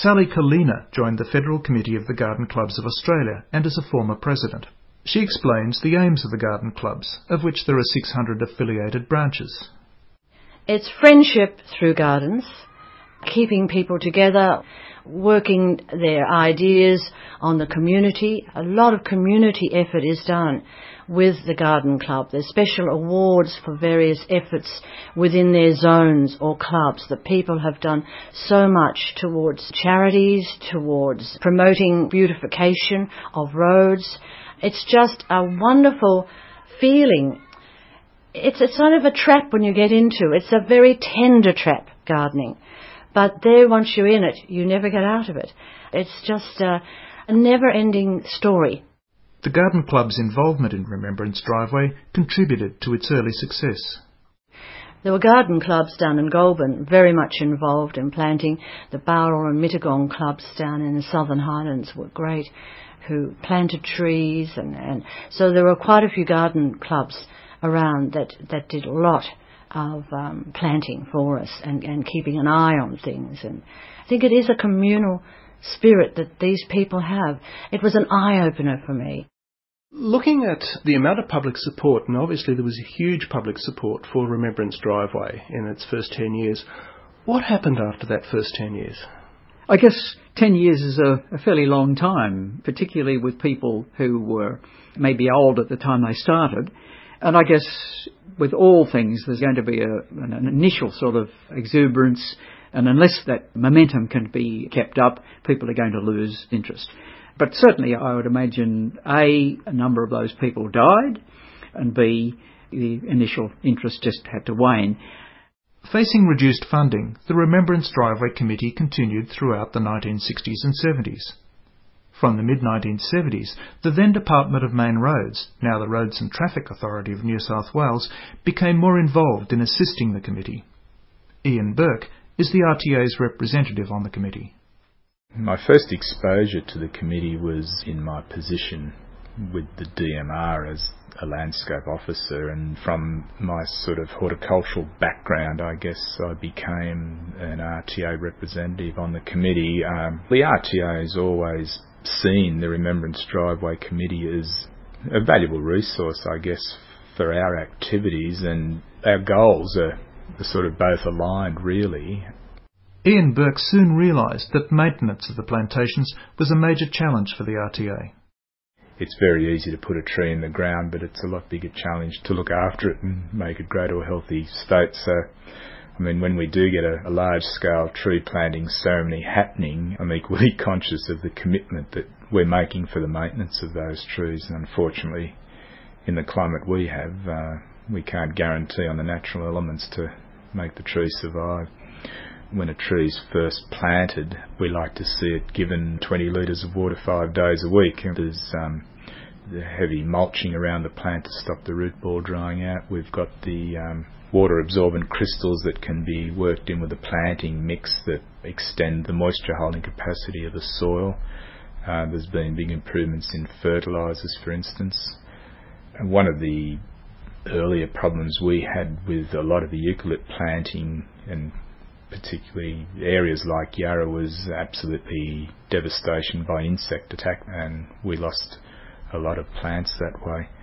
Sally Kalina joined the Federal Committee of the Garden Clubs of Australia and is a former president. She explains the aims of the garden clubs, of which there are 600 affiliated branches. It's friendship through gardens, keeping people together, working their ideas on the community. A lot of community effort is done with the garden club. There's special awards for various efforts within their zones or clubs that people have done so much towards charities, towards promoting beautification of roads. It's just a wonderful feeling. It's a sort of a trap when you get into it. It's a very tender trap, gardening. But there, once you're in it, you never get out of it. It's just a never-ending story. The Garden Club's involvement in Remembrance Driveway contributed to its early success. There were garden clubs down in Goulburn, very much involved in planting. The Bowral and Mittagong clubs down in the Southern Highlands were great, who planted trees. And so there were quite a few garden clubs around that did a lot of planting for us and keeping an eye on things. And I think it is a communal spirit that these people have. It was an eye-opener for me. Looking at the amount of public support, and obviously there was a huge public support for Remembrance Driveway in its first 10 years, what happened after that first 10 years? I guess 10 years is a fairly long time, particularly with people who were maybe old at the time they started. And I guess with all things, there's going to be an initial sort of exuberance, and unless that momentum can be kept up, people are going to lose interest. But certainly I would imagine, A, a number of those people died, and B, the initial interest just had to wane. Facing reduced funding, the Remembrance Driveway Committee continued throughout the 1960s and 70s. From the mid-1970s, the then Department of Main Roads, now the Roads and Traffic Authority of New South Wales, became more involved in assisting the committee. Ian Burke is the RTA's representative on the committee. My first exposure to the committee was in my position with the DMR as a landscape officer, and from my sort of horticultural background, I guess I became an RTA representative on the committee. The RTA has always seen the Remembrance Driveway Committee as a valuable resource, I guess, for our activities, and our goals are sort of both aligned, really. Ian Burke soon realised that maintenance of the plantations was a major challenge for the RTA. It's very easy to put a tree in the ground, but it's a lot bigger challenge to look after it and make it grow to a healthy state. So, I mean, when we do get a large-scale tree planting ceremony happening, I'm equally conscious of the commitment that we're making for the maintenance of those trees. And unfortunately, in the climate we have, we can't guarantee on the natural elements to make the tree survive. When a tree's first planted, we like to see it given 20 litres of water 5 days a week. There's the heavy mulching around the plant to stop the root ball drying out. We've got the water-absorbent crystals that can be worked in with the planting mix that extend the moisture-holding capacity of the soil. There's been big improvements in fertilisers, for instance. And one of the earlier problems we had with a lot of the eucalypt planting, and particularly areas like Yarra, was absolutely devastation by insect attack, and we lost a lot of plants that way.